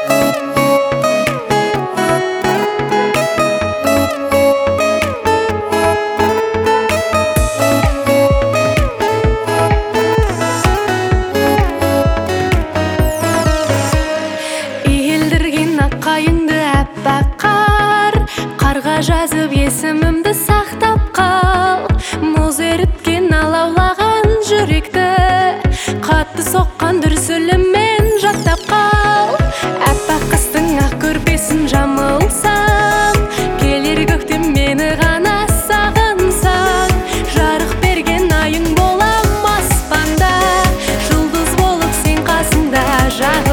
Қарға жазып есімімді сақтап қал, мұз еріткен алаулаған жүректі қатты соққан дүрсілімен жаттап қал. Аппақ қыстың ақ көрпесін жамылсам, келер көктем мені ғана сағынсаң, жарық берген айың болам аспанда, жұлдыз болып сен қасында